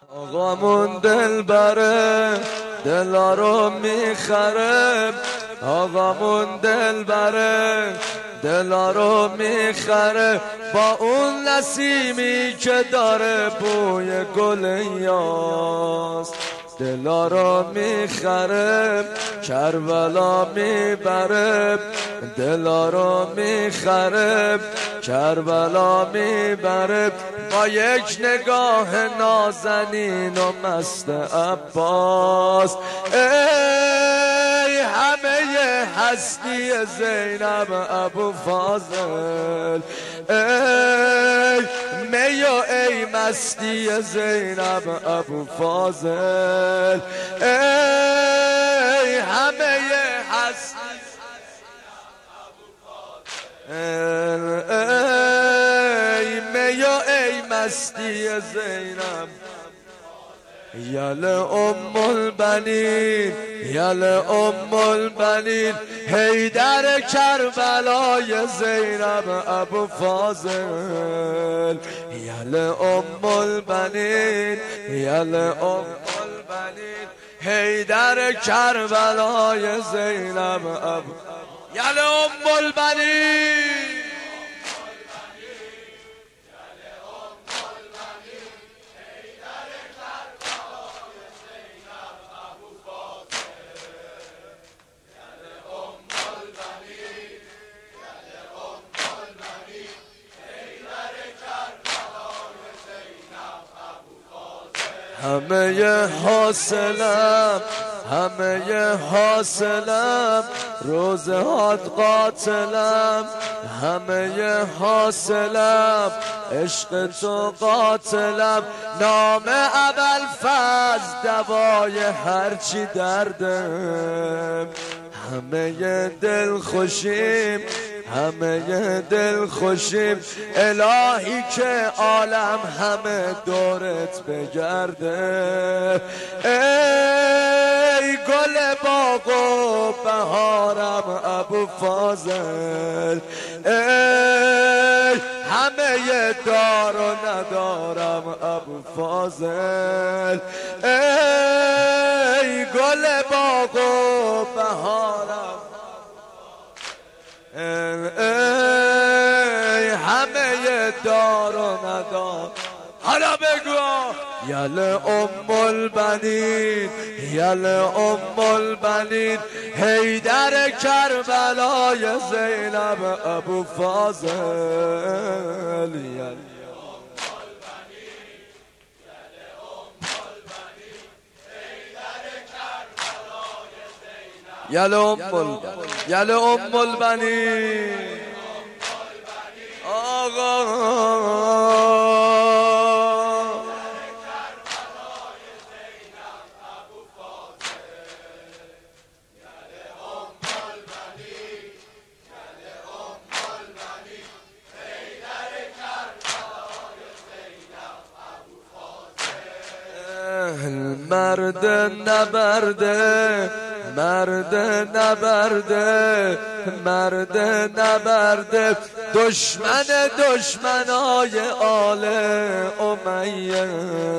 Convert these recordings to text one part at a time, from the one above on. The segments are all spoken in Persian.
آقامون دل بره دلا رو میخره، آقامون دل بره دلا رو میخره، با اون نسیمی که داره بوی گل یاس دلا رو میخره، کربلا میبره دلا رو میخره، کربلا میبره، با یک نگاه نازنین و مست عباس. ای همه هستی زینب ابو فاضل، ای می و ای مستی زینب ابو فاضل، ای همه هستی ای می و ای مستی زینب. یل ام البنین یل ام البنین، حیدر کربلای زینب ابو فاضل. یل ام البنین یل ام البنین، حیدر کربلای زینب ابو. یل ام البنین همه حاصلم همه حاصلم، روزهات قاتلم همه حاصلم، عشق تو قاتلم، نام ابوالفضل دوای هرچی دردم، همه دل خوشیم همه دل خوشیم، الهی که عالم همه دورت بگرده. ای گل باغ و بهارم ابو فاضل، ای همه دار و ندارم ابو فاضل، ای گل باغ و بهارم، ای همه دار و ندار. حالا بگو یل ام البنین یل ام البنین، حیدر کربلای زینب ابو فاضل. یل ام البنین آقا. مرد نبرده مرد نبرده مرد نبرده، دشمن دشمنای آل امیه،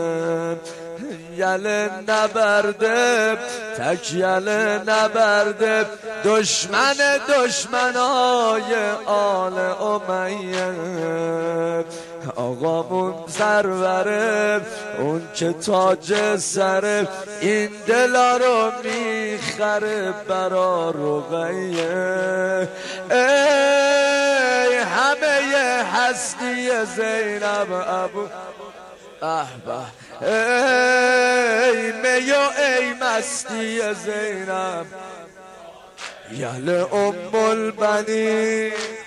یل نبرده تک یل نبرده، دشمن دشمنای آل امیه، آقامون سروره اون که تاج سره، این دلا رو میخره برا رقیه. ای همه هستی زینب ابو احبه، ای می و ای مستی زینب. یل ام البنین